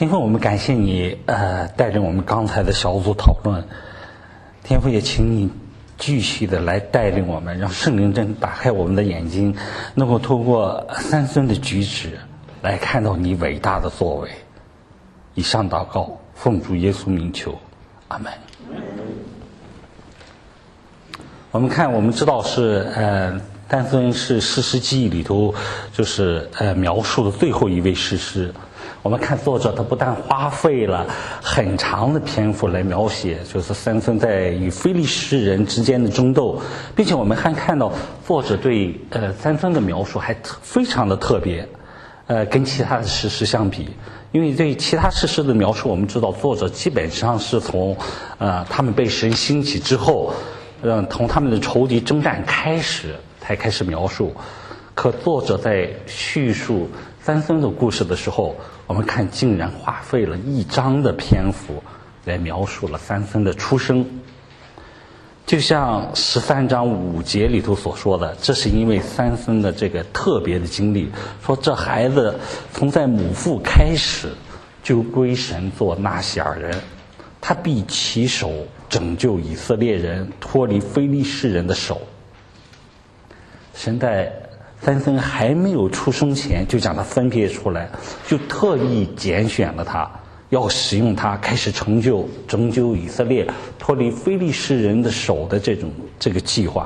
天父，我们感谢你，带领我们刚才的小组讨论。天父也请你继续的来带领我们，让圣灵真打开我们的眼睛，能够通过三孙的举止来看到你伟大的作为。以上祷告，奉主耶稣名求，阿门。我们知道是三孙是士师记里头就是描述的最后一位士师。我们看作者他不但花费了很长的篇幅来描写就是三孙在与非利士人之间的争斗，并且我们还看到作者对三孙的描述还非常的特别，跟其他的士师相比。因为对其他士师的描述，我们知道作者基本上是从他们被神兴起之后，同他们的仇敌征战才开始描述。可作者在叙述三孙的故事的时候，我们看竟然花费了1章的篇幅来描述了三孙的出生。就像13章5节里头所说的，这是因为三孙的这个特别的经历，说这孩子从在母腹开始就归神做纳西尔人，他必起手拯救以色列人脱离非利士人的手。神在三孙还没有出生前就将他分别出来，就特意拣选了他，要使用他开始拯救以色列脱离非利士人的手的这个计划。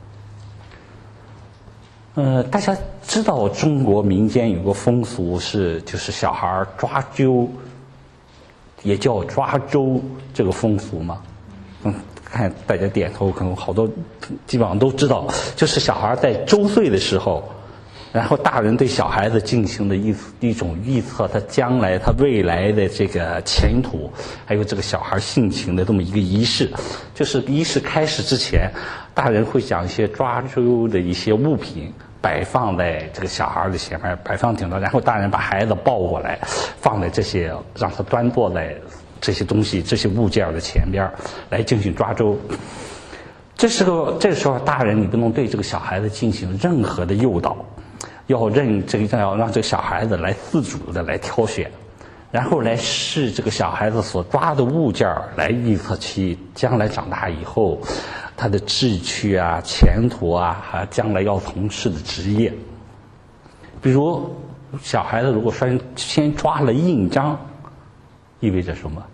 大家知道中国民间有个风俗就是小孩抓阄，也叫抓周这个风俗吗？看大家点头，可能好多基本上都知道，就是小孩在周岁的时候，然后大人对小孩子进行的一种预测他未来的这个前途，还有这个小孩性情的这么一个仪式。就是仪式开始之前，大人会将一些抓周的一些物品摆放在这个小孩的前面，摆放顶着，然后大人把孩子抱过来，放在这些，让他端坐在这些东西、这些物件的前边来进行抓周。这时候大人你不能对这个小孩子进行任何的诱导，要让这个小孩子来自主的来挑选，然后来视这个小孩子所抓的物件来预测其将来长大以后他的志趣啊、前途啊，还将来要从事的职业。比如小孩子如果先抓了印章，意味着什么？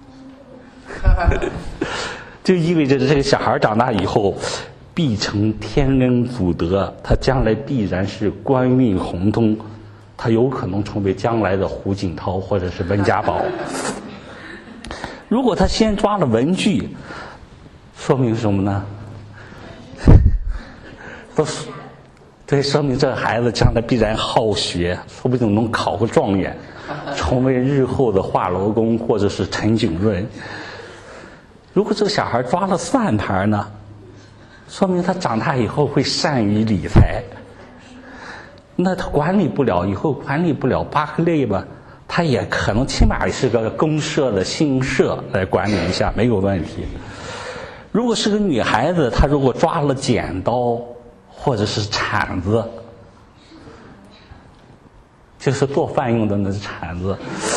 就意味着这个小孩长大以后必成天恩祖德，他将来必然是官运亨通，他有可能成为将来的胡锦涛或者是温家宝。如果他先抓了文具，说明什么呢？说明这个孩子将来必然好学，说不定能考个状元，成为日后的华罗庚或者是陈景润。如果这个小孩抓了算盘呢，说明他长大以后会善于理财。那他以后管理不了巴克利吧，他也可能起码是个公社的信用社来管理一下，没有问题。如果是个女孩子，她如果抓了剪刀或者是铲子，就是做饭用的那铲子，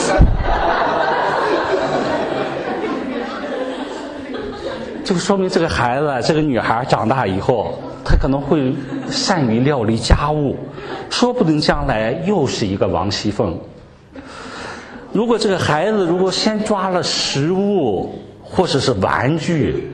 就说明这个孩子、这个女孩长大以后，她可能会善于料理家务，说不定将来又是一个王熙凤。如果这个孩子先抓了食物或者是玩具，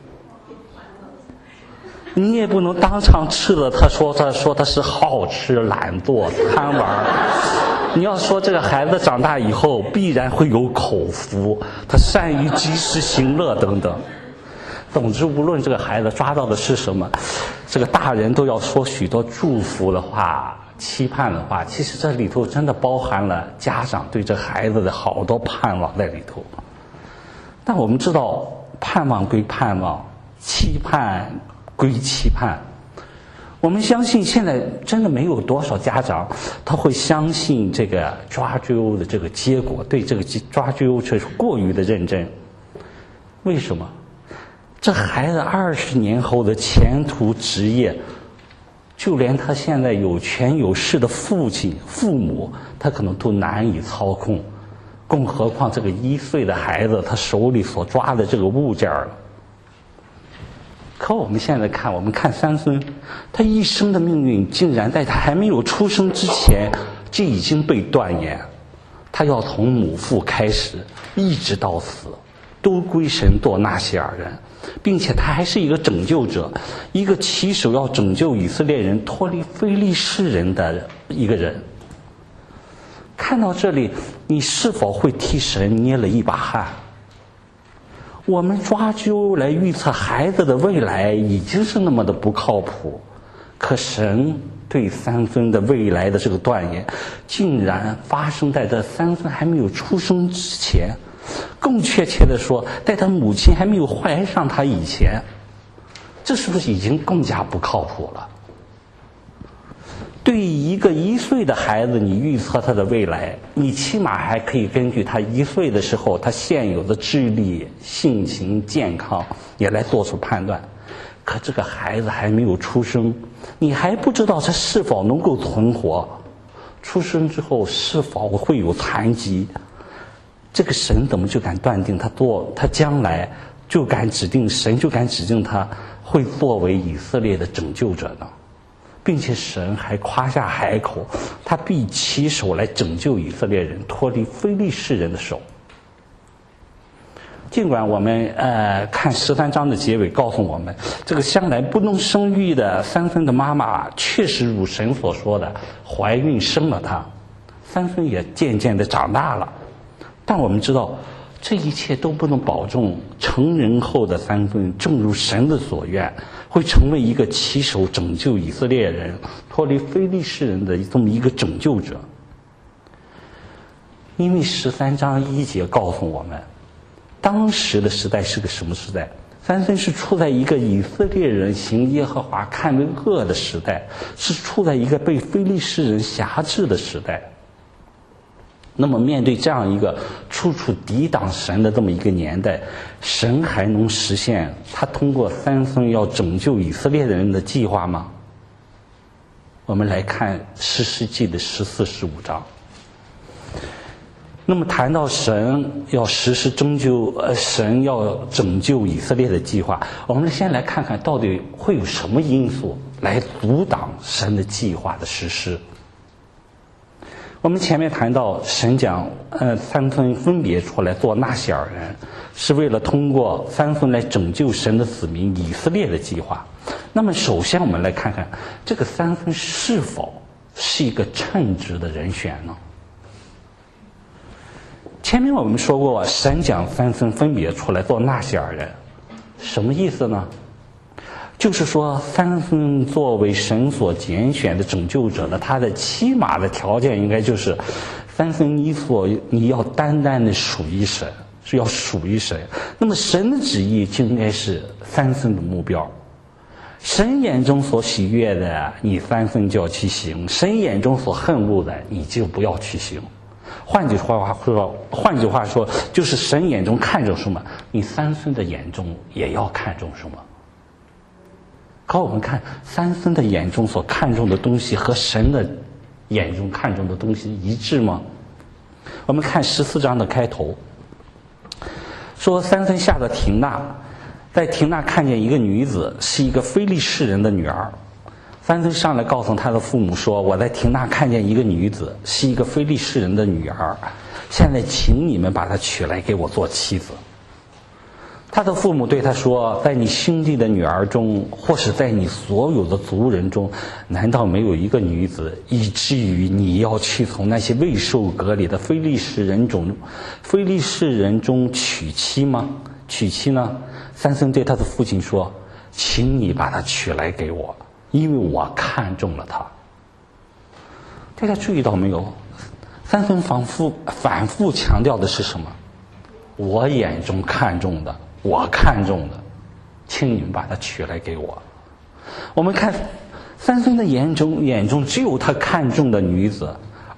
你也不能当场吃了他说他是好吃懒惰贪玩。你要说这个孩子长大以后必然会有口福，他善于及时行乐等等。总之无论这个孩子抓到的是什么，这个大人都要说许多祝福的话、期盼的话。其实这里头真的包含了家长对这孩子的好多盼望在里头。但我们知道盼望归盼望，期盼归期盼。我们相信现在真的没有多少家长他会相信这个抓阄的这个结果，对这个抓阄却是过于的认真。为什么？这孩子20年后的前途职业，就连他现在有权有势的父母，他可能都难以操控。 更何况这个1岁的孩子他手里所抓的这个物件了。可我们现在看，我们看三孙，他一生的命运竟然在他还没有出生之前就已经被断言，他要从母腹开始，一直到死，都归神做纳西尔人，并且他还是一个拯救者，一个起手要拯救以色列人脱离非利士人的一个人。看到这里，你是否会替神捏了一把汗？我们抓阄来预测孩子的未来已经是那么的不靠谱，可神对三孙的未来的这个断言，竟然发生在这三孙还没有出生之前，更确切的说，在他母亲还没有怀上他以前，这是不是已经更加不靠谱了？对于一个1岁的孩子，你预测他的未来，你起码还可以根据他1岁的时候他现有的智力、性情、健康也来做出判断。可这个孩子还没有出生，你还不知道他是否能够存活，出生之后是否会有残疾，这个神怎么就敢断定他将来就敢指定他会作为以色列的拯救者呢？并且神还夸下海口，他必起手来拯救以色列人脱离非利士人的手。尽管我们看13章的结尾告诉我们，这个向来不能生育的三孙的妈妈确实如神所说的怀孕生了他，三孙也渐渐的长大了，但我们知道这一切都不能保证成人后的三孙正如神的所愿，会成为一个起手拯救以色列人脱离非利士人的这么一个拯救者。因为13章1节告诉我们，当时的时代是个什么时代？三孙是处在一个以色列人行耶和华看为恶的时代，是处在一个被非利士人辖制的时代。那么面对这样一个处处抵挡神的这么一个年代，神还能实现他通过三孙要拯救以色列人的计划吗？我们来看士师记的14、15章。那么谈到神要实施神要拯救以色列的计划，我们先来看看到底会有什么因素来阻挡神的计划的实施。我们前面谈到神将三孙分别出来做纳西尔人，是为了通过三孙来拯救神的子民以色列的计划。那么首先我们来看看这个三孙是否是一个称职的人选呢？前面我们说过，神将三孙分别出来做纳西尔人，什么意思呢？就是说三孙作为神所拣选的拯救者呢，他的起码的条件应该就是三孙你要单单的属于神，是要属于神。那么神的旨意就应该是三孙的目标，神眼中所喜悦的你三孙就要去行，神眼中所恨恶的你就不要去行。换句话说，就是神眼中看重什么，你三孙的眼中也要看重什么。可我们看三孙的眼中所看重的东西和神的眼中看重的东西一致吗？我们看14章的开头，说三孙下到亭纳，在亭纳看见一个女子，是一个非利士人的女儿。三孙上来告诉他的父母说，我在亭纳看见一个女子，是一个非利士人的女儿，现在请你们把她娶来给我做妻子。他的父母对他说，在你兄弟的女儿中，或是在你所有的族人中，难道没有一个女子，以至于你要去从那些未受割礼的非利士人中娶妻吗？娶妻呢？三孙对他的父亲说，请你把她娶来给我，因为我看中了她。大家注意到没有？三孙反复强调的是什么？我眼中看中的，我看中的，请你们把她娶来给我。我们看三孙的眼中只有他看中的女子，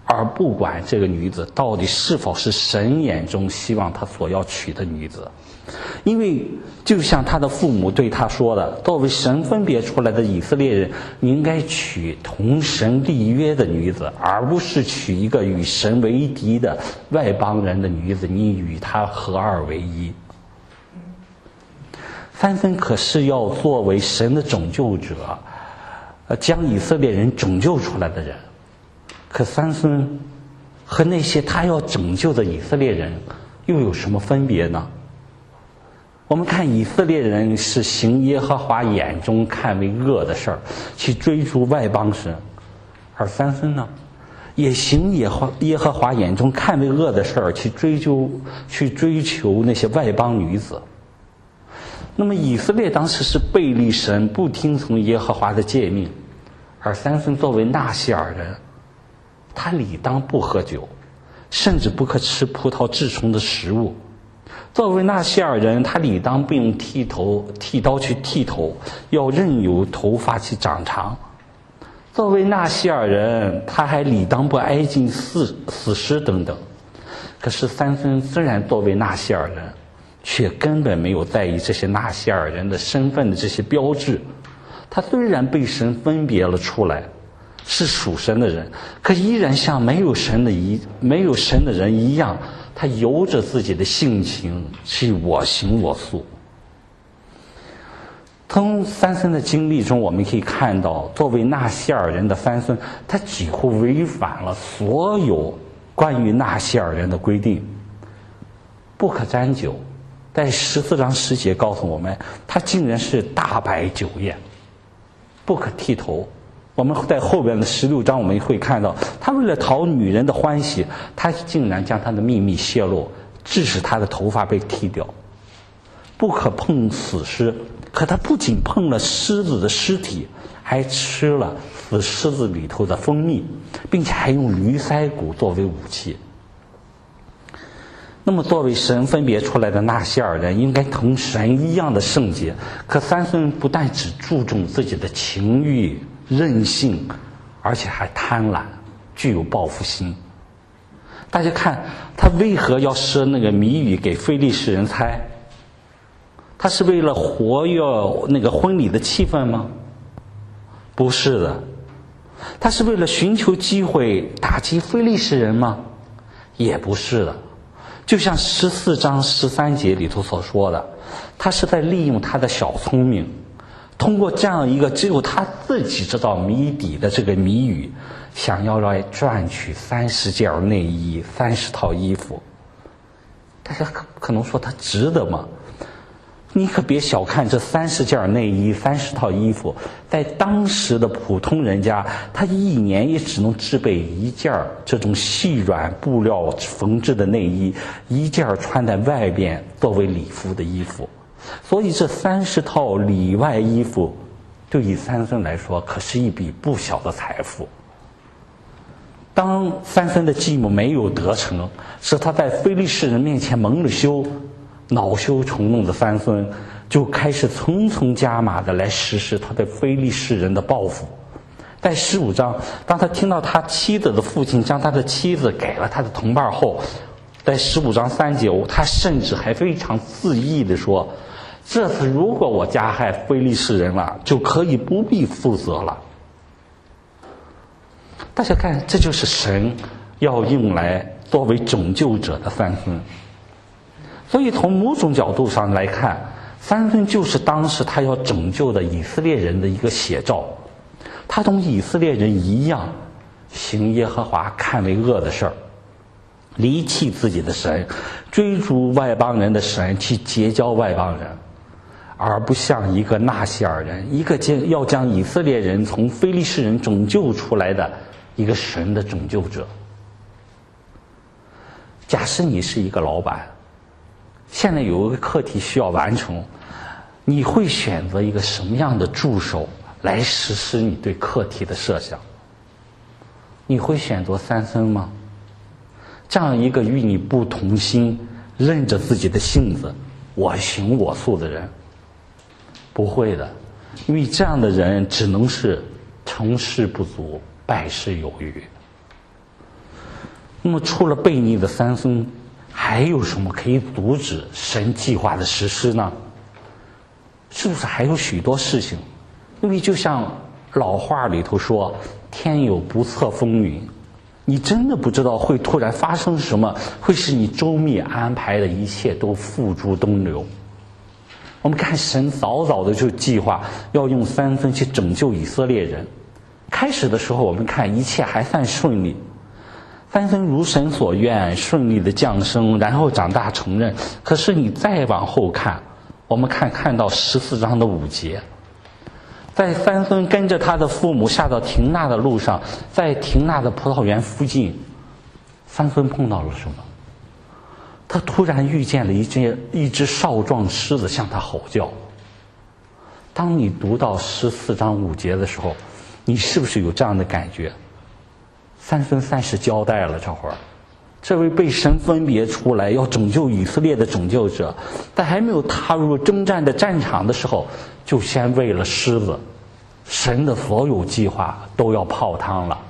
而不管这个女子到底是否是神眼中希望他所要娶的女子。因为就像他的父母对他说的，作为神分别出来的以色列人，你应该娶同神立约的女子，而不是娶一个与神为敌的外邦人的女子，你与她合二为一。三分可是要作为神的拯救者，将以色列人拯救出来的人。可三分和那些他要拯救的以色列人又有什么分别呢？我们看以色列人是行耶和华眼中看为恶的事儿，去追逐外邦神，而三分呢，也行耶和华眼中看为恶的事儿，去追求那些外邦女子。那么以色列当时是背离神，不听从耶和华的诫命，而三分作为纳西尔人，他理当不喝酒，甚至不可吃葡萄制成的食物。作为纳西尔人，他理当不用剃刀去剃头，要任由头发去长长。作为纳西尔人，他还理当不挨近死尸等等。可是三分虽然作为纳西尔人，却根本没有在意这些纳西尔人的身份的这些标志。他虽然被神分别了出来，是属神的人，可依然像没有神的人一样，他由着自己的性情去我行我素。从三分的经历中，我们可以看到，作为纳西尔人的三分，他几乎违反了所有关于纳西尔人的规定。不可沾酒，在14章10节告诉我们，他竟然是大摆酒宴。不可剃头，我们在后边的16章我们会看到，他为了讨女人的欢喜，他竟然将他的秘密泄露，致使他的头发被剃掉。不可碰死尸，可他不仅碰了狮子的尸体，还吃了死狮子里头的蜂蜜，并且还用驴腮骨作为武器。那么作为神分别出来的纳西尔人，应该同神一样的圣洁，可三分不但只注重自己的情欲任性，而且还贪婪，具有报复心。大家看他为何要设那个谜语给非利士人猜？他是为了活跃那个婚礼的气氛吗？不是的。他是为了寻求机会打击非利士人吗？也不是的。就像14章13节里头所说的，他是在利用他的小聪明，通过这样一个只有他自己知道谜底的这个谜语，想要来赚取30件内衣、30套衣服。大家可能说他值得吗？你可别小看这30件内衣、30套衣服，在当时的普通人家，他一年也只能制备1件这种细软布料缝制的内衣，1件穿在外边作为礼服的衣服。所以这30套里外衣服，对于三分来说可是一笔不小的财富。当三分的计谋没有得成，使他在非利士人面前蒙了羞，恼羞成怒的三分就开始层层加码的来实施他对非利士人的报复。在15章，当他听到他妻子的父亲将他的妻子给了他的同伴后，在15章3节，他甚至还非常恣意地说，这次如果我加害非利士人了，就可以不必负责了。大家看，这就是神要用来作为拯救者的三分。所以从某种角度上来看，三分就是当时他要拯救的以色列人的一个写照。他同以色列人一样，行耶和华看为恶的事儿，离弃自己的神，追逐外邦人的神，去结交外邦人，而不像一个纳西尔人，一个要将以色列人从非利士人拯救出来的一个神的拯救者。假设你是一个老板，现在有一个课题需要完成，你会选择一个什么样的助手来实施你对课题的设想？你会选择三分吗？这样一个与你不同心、任着自己的性子、我行我素的人？不会的，因为这样的人只能是成事不足，败事有余。 那么除了悖逆的三孙，还有什么可以阻止神计划的实施呢？是不是还有许多事情？因为就像老话里头说，天有不测风云，你真的不知道会突然发生什么，会使你周密安排的一切都付诸东流。我们看神早早的就计划要用三孙去拯救以色列人。开始的时候我们看一切还算顺利，三孙如神所愿顺利的降生，然后长大成人。可是你再往后看，我们看到14章的5节，在三孙跟着他的父母下到亭纳的路上，在亭纳的葡萄园附近，三孙碰到了什么？他突然遇见了一只少壮狮子向他吼叫。当你读到14章5节的时候，你是不是有这样的感觉？三孙算是交代了，这会儿这位被神分别出来要拯救以色列的拯救者，在还没有踏入征战的战场的时候，就先喂了狮子，神的所有计划都要泡汤了。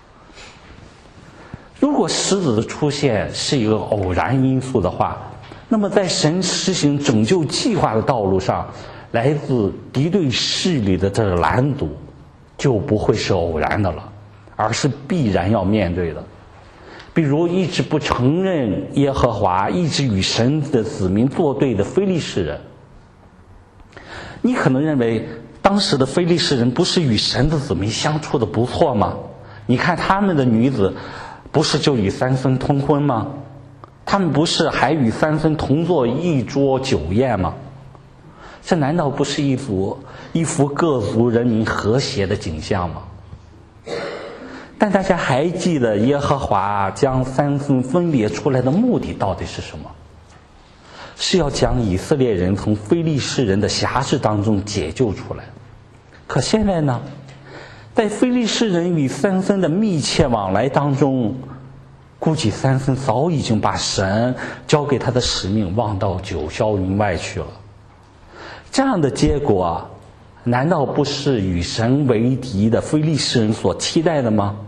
如果狮子的出现是一个偶然因素的话，那么在神实行拯救计划的道路上，来自敌对势力的这个拦阻就不会是偶然的了，而是必然要面对的。比如一直不承认耶和华，一直与神的子民作对的非利士人。你可能认为当时的非利士人不是与神的子民相处的不错吗？你看他们的女子不是就与三孙通婚吗？他们不是还与三孙同坐一桌酒宴吗？这难道不是一幅各族人民和谐的景象吗？但大家还记得耶和华将三孙分别出来的目的到底是什么？是要将以色列人从非利士人的辖制当中解救出来。可现在呢，在非利士人与三孙的密切往来当中，估计三孙早已经把神交给他的使命忘到九霄云外去了。这样的结果，难道不是与神为敌的非利士人所期待的吗？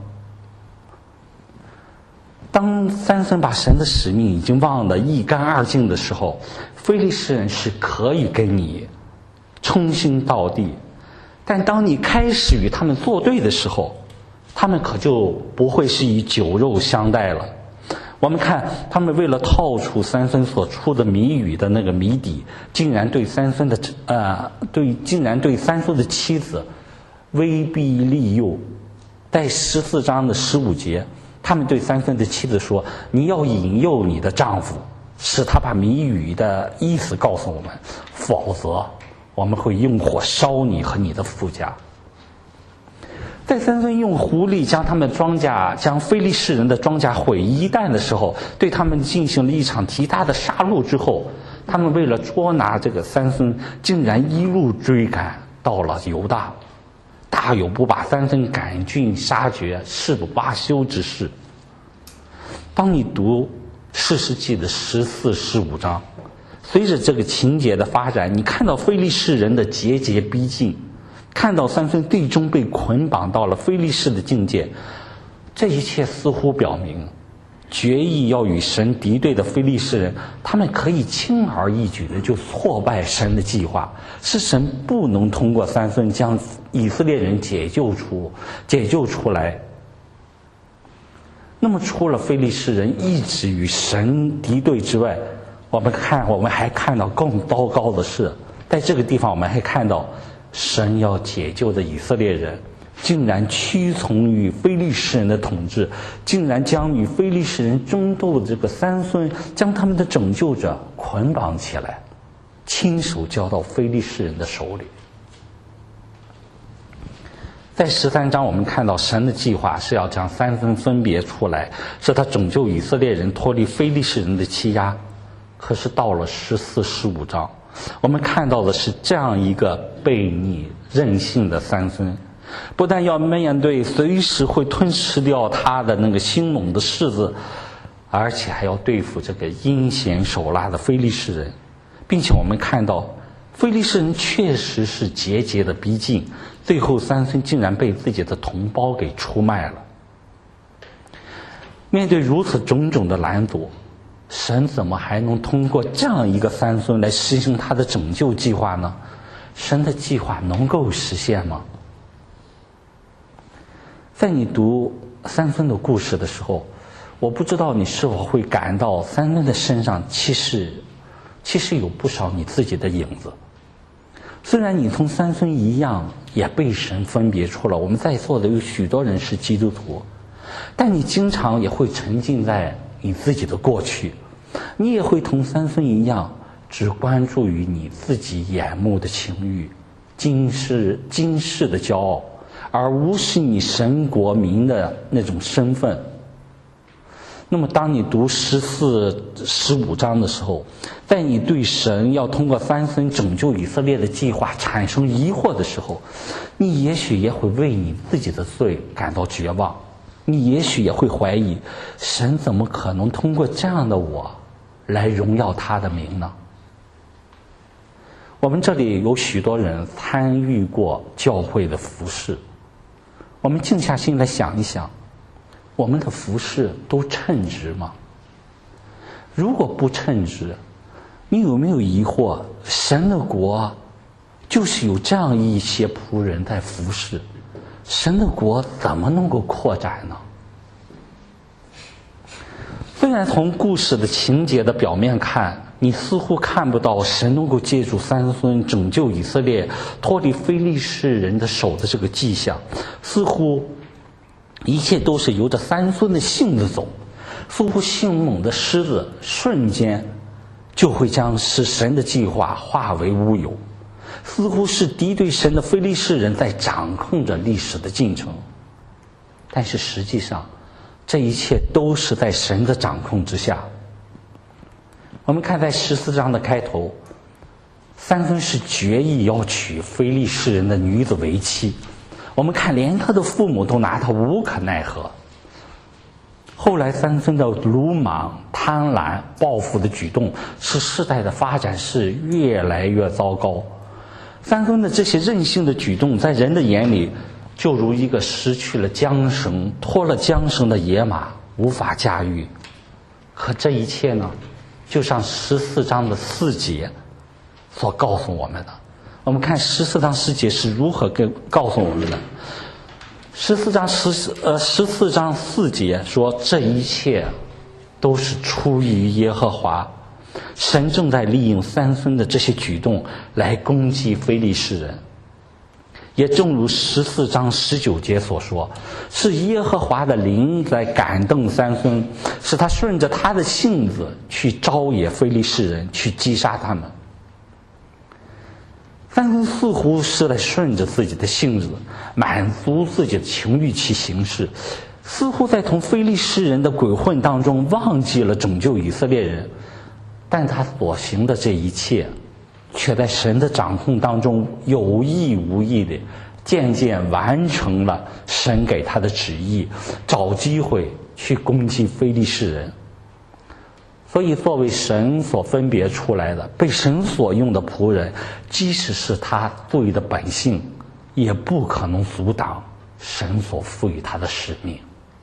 当三孙把神的使命已经忘得一干二净的时候，非利士人是可以跟你称心道地，但当你开始与他们作对的时候，他们可就不会是以酒肉相待了。我们看他们为了套出三孙所出的谜语的那个谜底，竟然对三孙的妻子威逼利诱。在14章的15节，他们对三孙的妻子说：“你要引诱你的丈夫，使他把谜语的意思告诉我们，否则我们会用火烧你和你的父家。”在三孙用狐狸将非利士人的庄稼毁一旦的时候，对他们进行了一场极大的杀戮之后，他们为了捉拿这个三孙，竟然一路追赶到了犹大，大有不把三孙赶尽杀绝誓不罢休之势。当你读士师记的14、15章，随着这个情节的发展，你看到非利士人的节节逼近，看到三孙最终被捆绑到了非利士的境界，这一切似乎表明，决意要与神敌对的非利士人，他们可以轻而易举的就挫败神的计划，是神不能通过三孙将以色列人解救出来。那么除了非利士人一直与神敌对之外，我们还看到更糟糕的是，在这个地方我们还看到神要解救的以色列人竟然屈从于非利士人的统治，竟然将与非利士人争斗的这个三孙，将他们的拯救者捆绑起来，亲手交到非利士人的手里。在13章我们看到神的计划是要将三孙分别出来，使他拯救以色列人脱离非利士人的欺压。可是到了14、15章，我们看到的是这样一个悖逆任性的三孙，不但要面对随时会吞噬掉他的那个兴猛的狮子，而且还要对付这个阴险手辣的非利士人，并且我们看到非利士人确实是节节的逼近，最后三孙竟然被自己的同胞给出卖了。 面对如此种种的拦阻，神怎么还能通过这样一个三孙来实行他的拯救计划呢？神的计划能够实现吗？在你读三孙的故事的时候，我不知道你是否会感到三孙的身上其实有不少你自己的影子。虽然你同三孙一样也被神分别出了，我们在座的有许多人是基督徒，但你经常也会沉浸在你自己的过去，你也会同三孙一样只关注于你自己眼目的情欲、今世的骄傲，而无视你神国民的那种身份。那么当你读14、15章的时候，在你对神要通过三孙拯救以色列的计划产生疑惑的时候，你也许也会为你自己的罪感到绝望，你也许也会怀疑，神怎么可能通过这样的我来荣耀他的名呢？我们这里有许多人参与过教会的服事，我们静下心来想一想，我们的服事都称职吗？如果不称职，你有没有疑惑，神的国就是有这样一些仆人在服事，神的国怎么能够扩展呢？虽然从故事的情节的表面看，你似乎看不到神能够借助三孙拯救以色列脱离非利士人的手的这个迹象，似乎一切都是由着三孙的性子走，似乎性猛的狮子瞬间就会将使神的计划化为乌有，似乎是敌对神的非利士人在掌控着历史的进程。但是实际上这一切都是在神的掌控之下。我们看在14章的开头，三孙是决意要娶非利士人的女子为妻，我们看连他的父母都拿他无可奈何。后来三孙的鲁莽、贪婪、报复的举动，使事态的发展是越来越糟糕。三孙的这些任性的举动，在人的眼里就如一个失去了缰绳、脱了缰绳的野马，无法驾驭。可这一切呢，就像14章的4节所告诉我们的。我们看14章4节是如何告诉我们的。14章4节说，这一切都是出于耶和华，神正在利用三孙的这些举动来攻击非利士人。也正如14章19节所说，是耶和华的灵在感动三孙，使他顺着他的性子去招野非利士人，去击杀他们。三孙似乎是在顺着自己的性子，满足自己的情欲去行事，似乎在同非利士人的鬼混当中忘记了拯救以色列人。但他所行的这一切，却在神的掌控当中有意无意的渐渐完成了神给他的旨意，找机会去攻击非利士人。所以作为神所分别出来的、被神所用的仆人，即使是他罪的本性，也不可能阻挡神所赋予他的使命。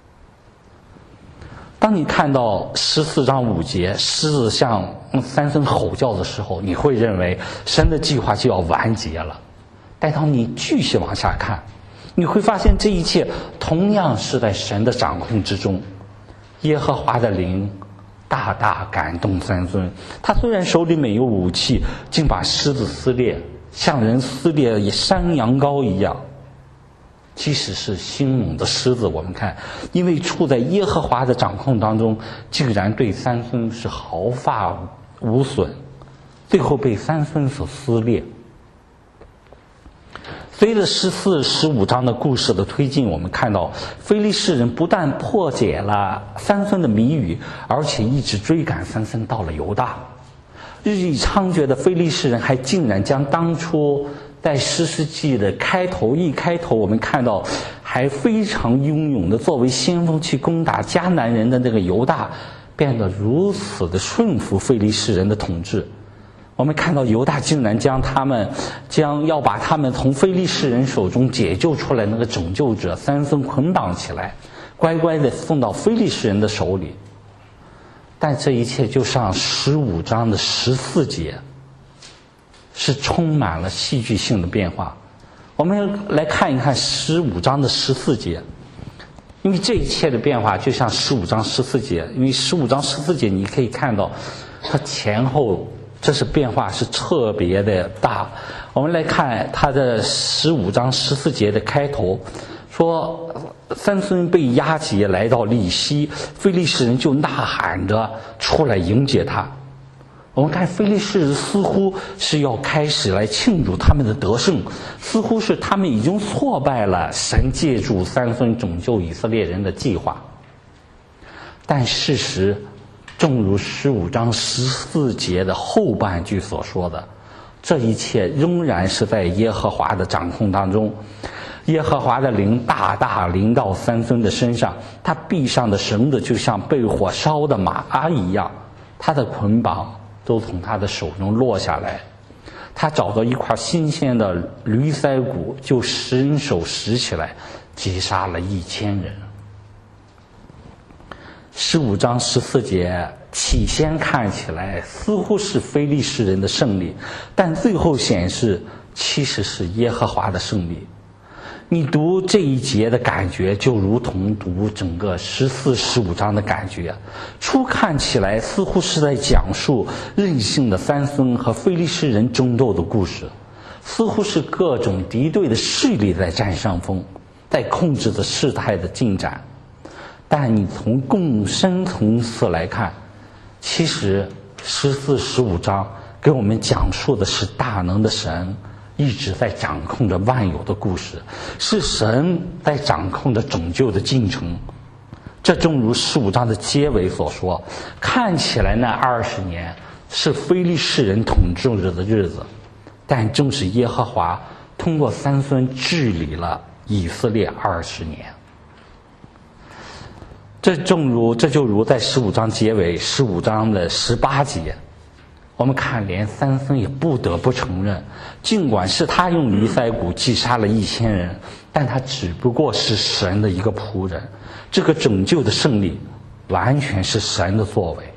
当你看到14章5节狮子向三孙吼叫的时候，你会认为神的计划就要完结了。但当你继续往下看，你会发现这一切同样是在神的掌控之中。耶和华的灵大大感动三孙，他虽然手里没有武器，竟把狮子撕裂，像人撕裂山羊羔一样。即使是兴猛的狮子，我们看，因为处在耶和华的掌控当中，竟然对三孙是毫发无损，最后被三孙所撕裂。随着14、15章的故事的推进，我们看到非利士人不但破解了三孙的谜语，而且一直追赶三孙到了犹大。日益猖獗的非利士人还竟然将当初在士师记的开头我们看到还非常英勇的作为先锋去攻打迦南人的那个犹大，变得如此的顺服非利士人的统治。我们看到犹大竟然将要把他们从非利士人手中解救出来那个拯救者三孙捆绑起来， 乖乖的送到非利士人的手里。但这一切就像15章的14节，是充满了戏剧性的变化。我们来看一看15章的14节，因为这一切的变化就像15章14节，因为15章14节你可以看到它前后这是变化是特别的大。我们来看它的15章14节的开头，说三孙被押解来到利希，非利士人就呐喊着出来迎接他。我们看非利士人似乎是要开始来庆祝他们的得胜，似乎是他们已经挫败了神借助三孙拯救以色列人的计划。但事实正如15章14节的后半句所说的，这一切仍然是在耶和华的掌控当中。耶和华的灵大大临到三孙的身上，他臂上的绳子就像被火烧的麻一样，他的捆绑都从他的手中落下来。他找到一块新鲜的驴腮骨，就伸手拾起来，击杀了1000人。15章14节起先看起来似乎是非利士人的胜利，但最后显示其实是耶和华的胜利。你读这一节的感觉就如同读整个14、15章的感觉，初看起来似乎是在讲述任性的三孙和非利士人争斗的故事，似乎是各种敌对的势力在占上风，在控制着事态的进展。但你从更深层次来看，其实14、15章给我们讲述的是大能的神一直在掌控着万有的故事，是神在掌控着拯救的进程。这正如15章的结尾所说，看起来那20年是非利士人统治着的日子，但正是耶和华通过三孙治理了以色列20年。这就如在15章结尾15章的18节，我们看连三孙也不得不承认，尽管是他用驴腮骨击杀了1000人，但他只不过是神的一个仆人，这个拯救的胜利完全是神的作为。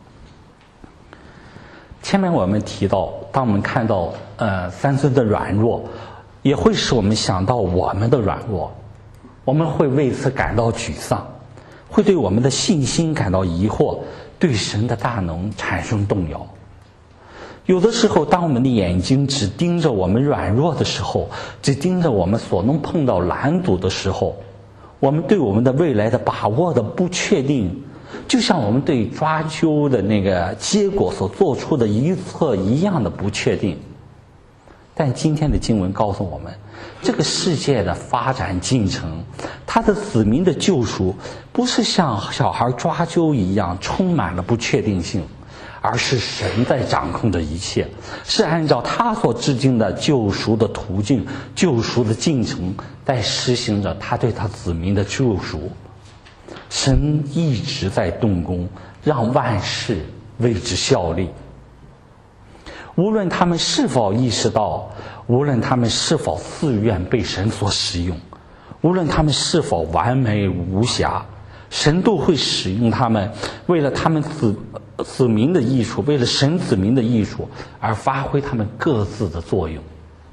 前面我们提到，当我们看到三孙的软弱，也会使我们想到我们的软弱，我们会为此感到沮丧，会对我们的信心感到疑惑，对神的大能产生动摇。有的时候，当我们的眼睛只盯着我们软弱的时候，只盯着我们所能碰到拦阻的时候，我们对我们的未来的把握的不确定，就像我们对抓阄的那个结果所做出的预测一样的不确定。但今天的经文告诉我们，这个世界的发展进程，它的子民的救赎，不是像小孩抓阄一样充满了不确定性，而是神在掌控着一切，是按照他所制定的救赎的途径、救赎的进程，在实行着他对他子民的救赎。神一直在动工，让万事为之效力。无论他们是否意识到，无论他们是否自愿被神所使用，无论他们是否完美无瑕，神都会使用他们，为了他们子民的益处，为了神子民的益处而发挥他们各自的作用。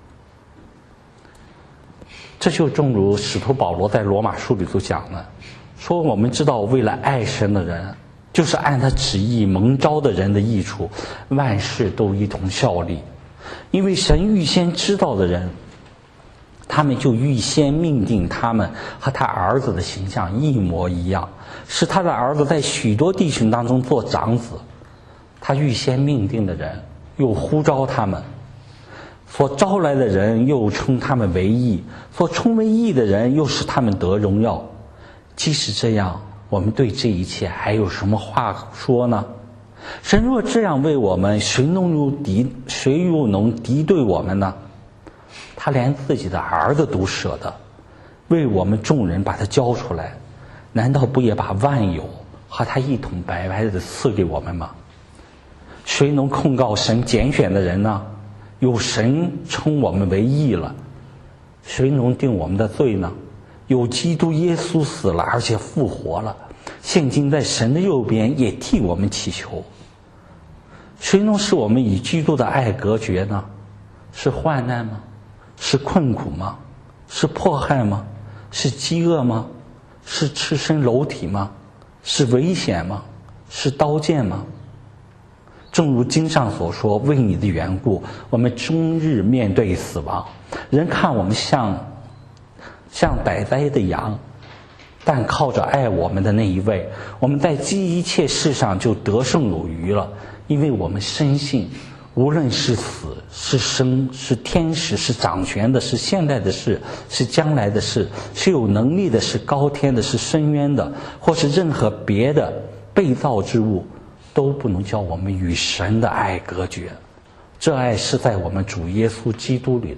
这就正如使徒保罗在罗马书里头讲的，说我们知道为了爱神的人，就是按他旨意蒙召的人的益处，万事都一同效力。因为神预先知道的人，他们就预先命定他们和他儿子的形象一模一样，使他的儿子在许多弟兄当中做长子。他预先命定的人又呼召他们，所招来的人又称他们为义，所称为义的人又使他们得荣耀。即使这样，我们对这一切还有什么话说呢？神若这样为我们，谁又能敌对我们呢？他连自己的儿子都舍得，为我们众人把他交出来，难道不也把万有和他一同白白的赐给我们吗？谁能控告神拣选的人呢？有神称我们为义了，谁能定我们的罪呢？ 有基督耶稣死了，而且复活了，现今在神的右边，也替我们祈求。谁能使我们与基督的爱隔绝呢？是患难吗？是困苦吗？是迫害吗？是饥饿吗？是赤身裸体吗？是危险吗？是刀剑吗？正如经上所说，为你的缘故，我们终日面对死亡，人看我们像宰宰的羊，但靠着爱我们的那一位，我们在一切事上就得胜有余了。因为我们深信，无论是死是生，是天使，是掌权的，是现在的事，是将来的事，是有能力的，是高天的，是深渊的，或是任何别的被造之物，都不能叫我们与神的爱隔绝。这爱是在我们主耶稣基督里的。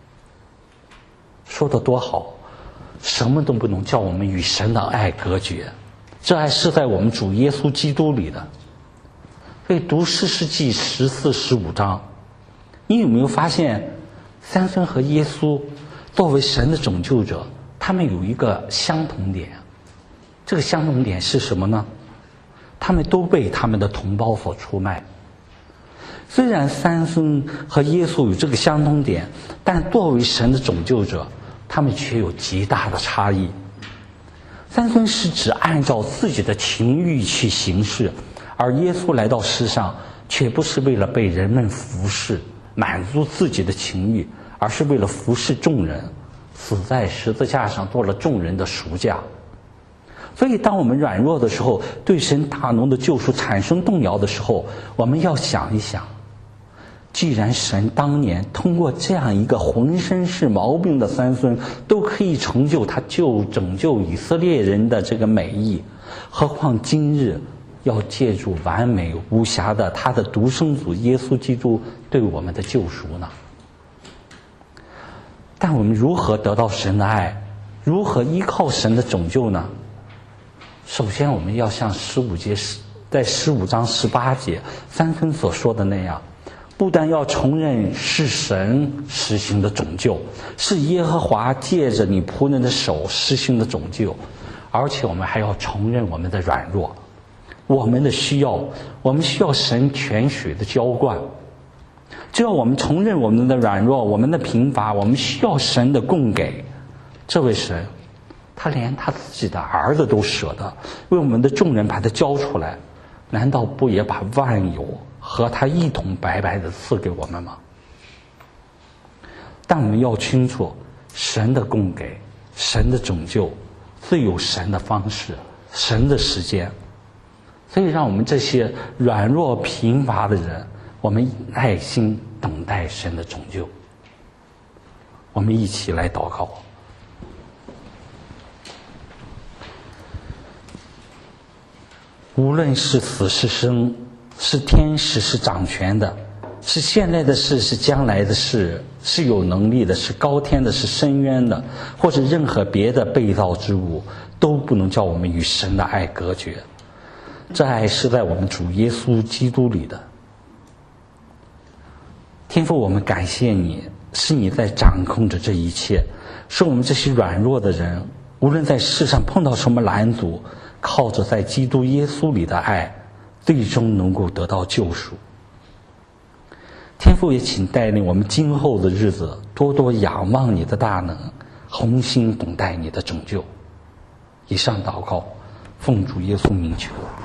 说得多好，什么都不能叫我们与神的爱隔绝。这爱是在我们主耶稣基督里的。所以读士师记14、15章，你有没有发现，三孙和耶稣作为神的拯救者，他们有一个相同点。这个相同点是什么呢？他们都被他们的同胞所出卖。虽然三孙和耶稣有这个相同点，但作为神的拯救者，他们却有极大的差异。三孙是只按照自己的情欲去行事，而耶稣来到世上，却不是为了被人们服侍，满足自己的情欲，而是为了服侍众人，死在十字架上做了众人的赎价。所以当我们软弱的时候，对神大能的救赎产生动摇的时候，我们要想一想，既然神当年通过这样一个浑身是毛病的三孙都可以成就他拯救以色列人的这个美意，何况今日要借助完美无瑕的他的独生子耶稣基督对我们的救赎呢？但我们如何得到神的爱，如何依靠神的拯救呢？首先我们要像在15章18节三孙所说的那样，不但要承认是神实行的拯救，是耶和华借着你仆人的手实行的拯救，而且我们还要承认我们的软弱，我们的需要，我们需要神泉水的浇灌。只要我们承认我们的软弱，我们的贫乏，我们需要神的供给，这位神他连他自己的儿子都舍得为我们的众人把他交出来，难道不也把万有和他一同白白的赐给我们吗？但我们要清楚，神的供给，神的拯救，自有神的方式，神的时间。所以让我们这些软弱贫乏的人，我们耐心等待神的拯救。我们一起来祷告。无论是死是生，是天使是掌权的，是现在的事是将来的事，是有能力的，是高天的，是深渊的，或是任何别的被造之物，都不能叫我们与神的爱隔绝。这爱是在我们主耶稣基督里的。天父，我们感谢你，是你在掌控着这一切，是我们这些软弱的人，无论在世上碰到什么拦阻，靠着在基督耶稣里的爱，最终能够得到救赎。天父也请带领我们今后的日子，多多仰望你的大能，恒心等待你的拯救。以上祷告，奉主耶稣名求。